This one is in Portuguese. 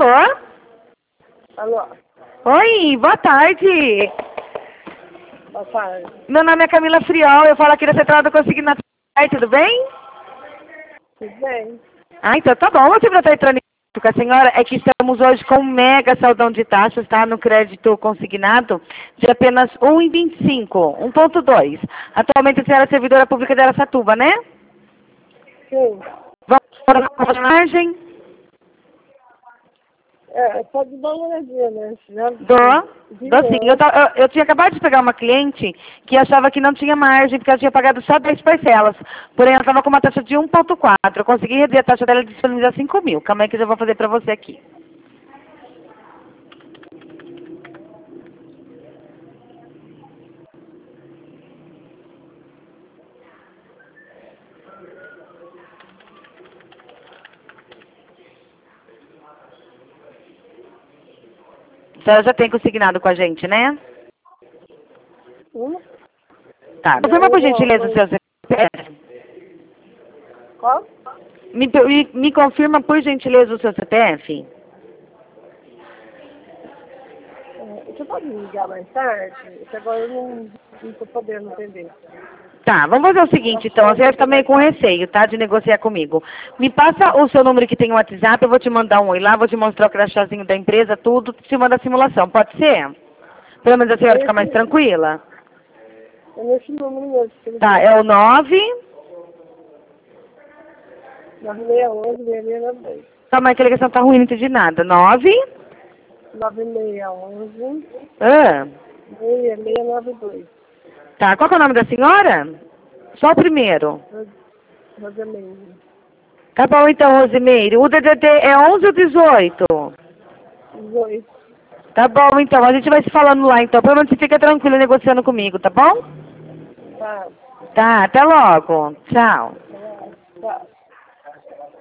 Alô? Alô? Oi, boa tarde. Boa tarde. Meu nome é Camila Friol, eu falo aqui da Central do Consignatório, tudo bem? Tudo bem? Ah, então tá bom, você está entrando em contato com a senhora, é que estamos hoje com um mega saldão de taxas, tá? No crédito consignado de apenas 1,25, 1,2. Atualmente a senhora é servidora pública de Araçatuba, né? Sim. Vamos para a margem? Pode dar uma olhadinha, né? Já Dou sim. Eu tinha acabado de pegar uma cliente que achava que não tinha margem, porque ela tinha pagado só 10 parcelas. Porém, ela estava com uma taxa de 1,4. Eu consegui reduzir a taxa dela e disponibilizar 5 mil. Calma aí que eu já vou fazer para você aqui. A senhora já tem consignado com a gente, né? Tá. Confirma por gentileza o seu CPF. Qual? Me confirma por gentileza o seu CPF. Você pode me ligar mais tarde? Porque agora eu não estou podendo entender. Tá, vamos fazer o seguinte, então. A senhora fica meio com receio, tá? De negociar comigo. Me passa o seu número que tem o WhatsApp, eu vou te mandar um oi lá, vou te mostrar o crachazinho da empresa, tudo, te manda a simulação. Pode ser? Pelo menos a senhora fica mais tranquila. É nesse número mesmo. Tá, é o 9... 9611 6692. Calma aí que a ligação tá ruim, não entendi nada. 9... 9611 Ah, 6692. tá, qual que é o nome da senhora? Só o primeiro. Rosemeire. Tá bom então, Rosimeire. O DDD é 11 ou 18? 18. Tá bom então, a gente vai se falando lá então. Pelo menos você fica tranquilo negociando comigo, tá bom? Tá. Tá, até logo. Tchau. Tá.